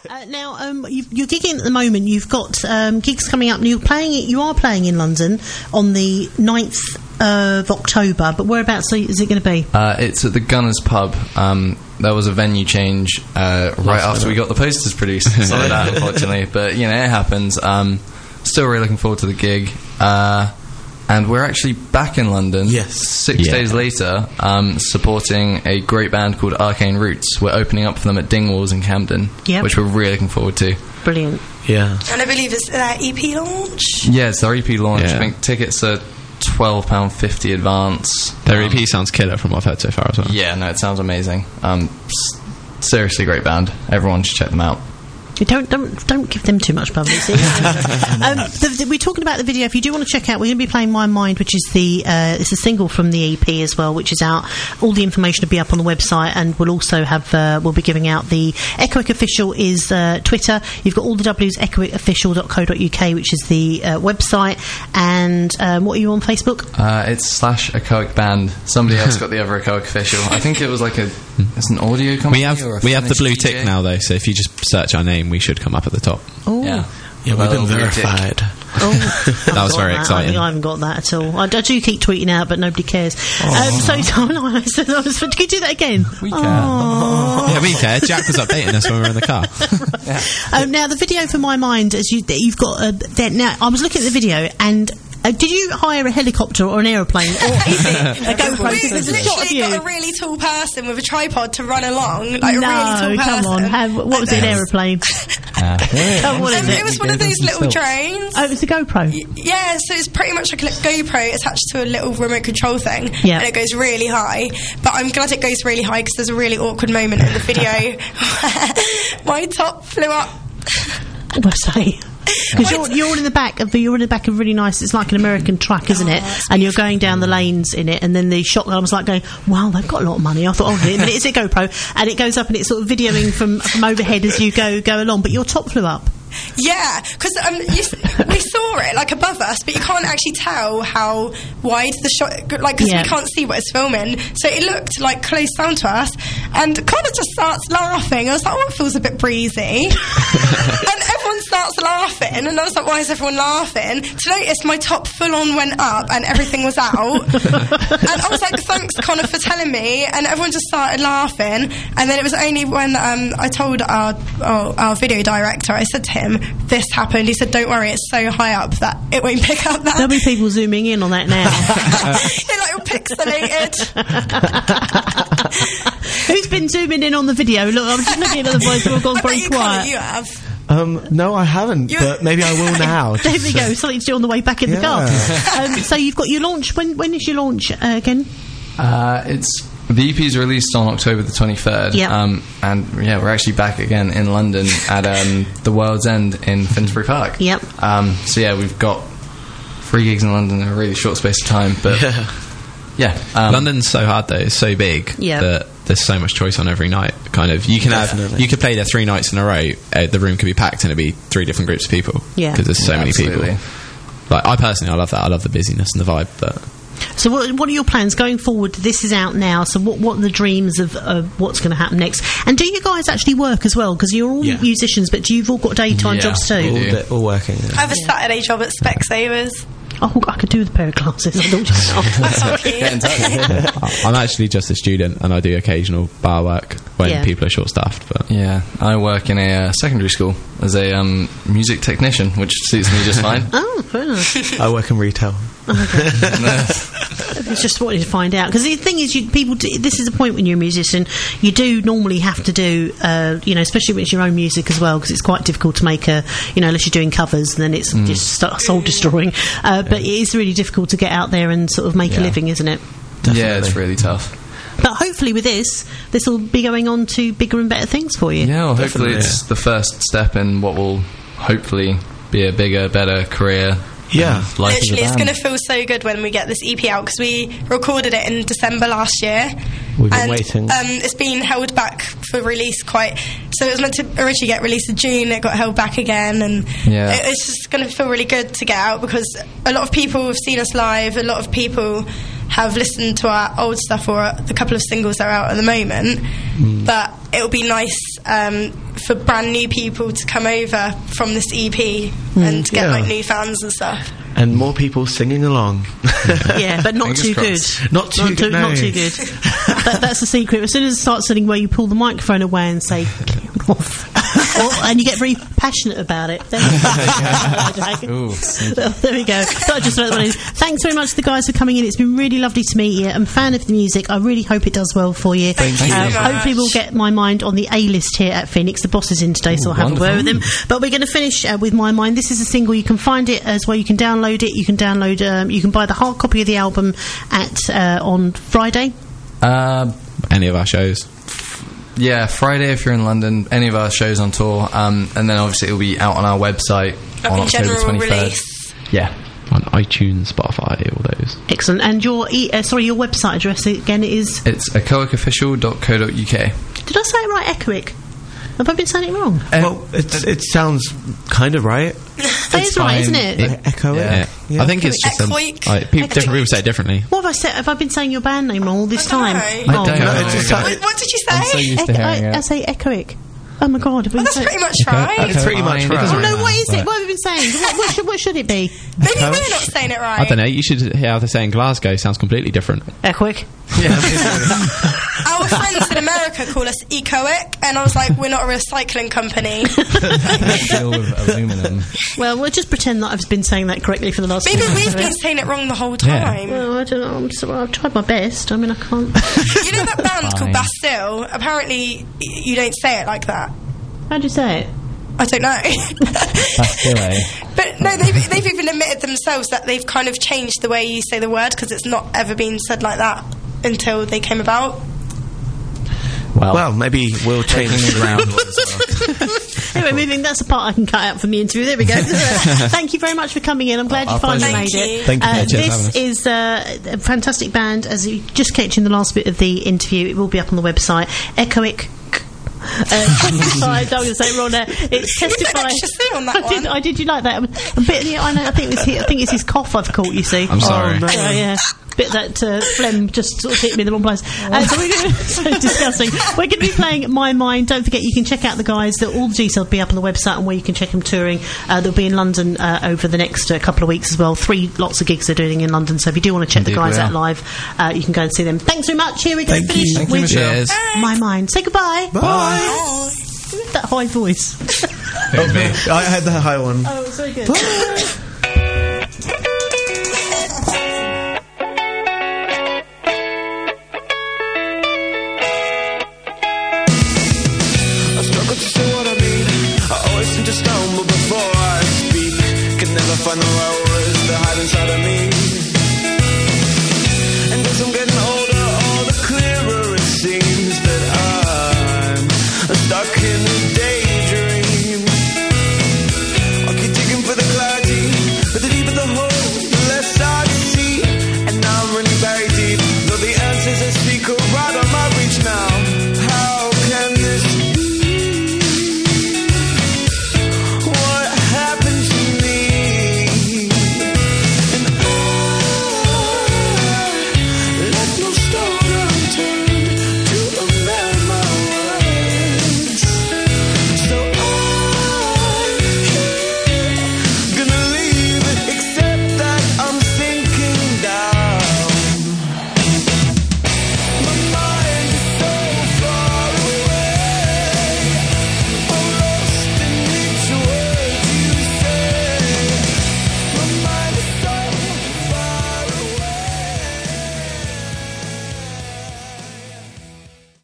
Now, you're gigging at the moment. You've got gigs coming up. And you are playing in London on the 9th of October. But whereabouts is it going to be? It's at the Gunners Pub. There was a venue change right after we got the posters produced. So that, unfortunately, but you know, it happens. Still really looking forward to the gig. And we're actually back in London 6 days later, supporting a great band called Arcane Roots. We're opening up for them at Dingwalls in Camden, which we're really looking forward to. Brilliant. Yeah. And I believe it's their EP launch? Yeah, it's their EP launch. I think tickets are £12.50 advance. Their EP sounds killer from what I've heard so far as well. Yeah, no, it sounds amazing. Seriously great band. Everyone should check them out. Don't give them too much publicity. We're talking about the video. If you do want to check out, we're going to be playing My Mind, which is it's a single from the EP as well, which is out. All the information will be up on the website, and we'll also have we'll be giving out the Echoic Official is Twitter. You've got all the W's, echoicofficial.co.uk, which is the website. And what are you on Facebook? It's /Echoic Band. Somebody else got the other Echoic Official. I think it was like it's an audio company. We have the blue tick now though, so if you just search our name, we should come up at the top. Oh. Yeah, we've been verified. That was very exciting. I haven't got that at all. I do keep tweeting out, but nobody cares. Can you do that again? We can. Yeah, we care. Jack was updating us when we were in the car. Now, the video for My Mind, as you've got now, I was looking at the video and. Did you hire a helicopter or an aeroplane, or is it a GoPro? We've literally got a really tall person with a tripod to run along, like a really tall person. Come on. What was it, an aeroplane? It was one of those little drones. Oh, it was a GoPro? Yeah, so it's pretty much like a GoPro attached to a little remote control thing, and it goes really high. But I'm glad it goes really high because there's a really awkward moment in the video where my top flew up. What say? Because you're in the back of a really nice. It's like an American truck, isn't it? And you're going down the lanes in it, and then the shotgun was like going, "Wow, they've got a lot of money." I thought, "Oh, wait a minute, it's a GoPro," and it goes up and it's sort of videoing from overhead as you go along. But your top flew up. Yeah, because we saw it like above us, but you can't actually tell how wide the shot, like because we can't see what it's filming. So it looked like close down to us, and kind of just starts laughing. I was like, "Oh, it feels a bit breezy," and everyone starts laughing, and I was like, "Why is everyone laughing?" To notice my top full on went up and everything was out, and I was like, "Thanks, Connor, for telling me," and everyone just started laughing. And then it was only when I told our video director, I said to him, this happened. He said, "Don't worry, it's so high up that it won't pick up that." There'll be people zooming in on that now. They're like all pixelated. Who's been zooming in on the video? Look, I'm just looking at the voice. We've all gone very quiet. You have. No, I haven't, but maybe I will now. There we go. Something to do on the way back in the car. So you've got your launch. When is your launch again? The EP is released on October the 23rd. And we're actually back again in London at the World's End in Finsbury Park. So we've got 3 gigs in London in a really short space of time. But London's so hard though. It's so big that there's so much choice on every night. Kind of, you could play there 3 nights in a row. The room could be packed and it'd be 3 different groups of people. Because there's so many people. Like I love that. I love the busyness and the vibe, but. So what are your plans going forward? This is out now, so what are the dreams of what's going to happen next? And do you guys actually work as well? Because you're all musicians, but you've all got daytime jobs too? All working. I have a Saturday job at Specsavers. Oh, I could do with a pair of glasses. I thought you I'm actually just a student and I do occasional bar work when people are short-staffed. But I work in a secondary school as a music technician, which suits me just fine. Oh, fair enough. I work in retail. Okay. Just wanted to find out, because the thing is, this is the point when you're a musician, you do normally have to do especially when it's your own music as well, because it's quite difficult to make unless you're doing covers, and then it's just soul destroying, but it is really difficult to get out there and sort of make a living, isn't it? Definitely. Yeah, it's really tough. But hopefully with this will be going on to bigger and better things for you. Yeah, well, hopefully it's the first step in what will hopefully be a bigger, better career. Yeah, literally, it's going to feel so good when we get this EP out, because we recorded it in December last year. We've been waiting. It's been held back for release so it was meant to originally get released in June. It got held back again, and it's just going to feel really good to get out, because a lot of people have seen us live. A lot of people have listened to our old stuff or the couple of singles that are out at the moment. But it'll be nice for brand new people to come over from this EP and get like new fans and stuff. And more people singing along. Yeah, but not too good. Not too good. That's the secret. As soon as it starts singing where you pull the microphone away and say, "Get off." And you get very passionate about it. There we go. So I just know that one is. Thanks very much to the guys for coming in. It's been really lovely to meet you. I'm a fan of the music. I really hope it does well for you. Thank you. Hopefully we'll get My Mind on the A-list here at Phoenix. The boss is in today, so I'll have a word with him. But we're going to finish with My Mind. This is a single. You can find it as well. You can download it. You can download. You can buy the hard copy of the album at on Friday. Any of our shows. Yeah, Friday if you're in London, any of our shows on tour, and then obviously it'll be out on our website on October 23rd. Release. Yeah. On iTunes, Spotify, all those. Excellent. And your your website address again is? It's echoicofficial.co.uk. Did I say it right, Echoic? Have I been saying it wrong? Well, it sounds kind of right. That is right, isn't it? Echoic. Yeah. I think it's just different people say it differently. What have I said? Have I been saying your band name wrong all this time? I don't know. What did you say? I'm so used to hearing it. I say Echoic. Oh my god! That's pretty much right. It's pretty much right. Oh no! What is it? What have we been saying? What should it be? Maybe we're not saying it right. I don't know. You should hear how they say in Glasgow. Sounds completely different. Echoic. Our friends in America call us Ecoic, and I was like, we're not a recycling company. Deal with aluminum. Well, we'll just pretend that I've been saying that correctly for the last. Maybe we've been saying it wrong the whole time. Yeah. Well, I don't know. I've tried my best. I mean, I can't. You know that band called Bastille? Apparently, you don't say it like that. How do you say it? I don't know. Bastille. But no, they've even admitted themselves that they've kind of changed the way you say the word because it's not ever been said like that until they came about. Well, maybe we'll change the ground. Anyway, that's the part I can cut out from the interview. There we go. Thank you very much for coming in. I'm glad you finally made it. Thank you. This is a fantastic band. As you just catch in the last bit of the interview, it will be up on the website. Echoic. Testify. I'm going to say it wrong there. It's Testify. On that I did. You like that? A bit. I know. I think it's his cough I've caught. You see. I'm sorry. Oh, no. Yeah. Bit that phlegm just sort of hit me in the wrong place. So we're going to so disgusting. We're going to be playing My Mind. Don't forget, you can check out the guys. All the details will be up on the website and where you can check them touring. They'll be in London over the next couple of weeks as well. 3 lots of gigs they're doing in London. So if you do want to check the guys out live, you can go and see them. Thanks very much. Here we go. Finish with My Mind. Say goodbye. Bye. With that high voice. I had the high one. Oh, it's very good. Bye. Stumble before I speak, could never find the right words to hide inside of me.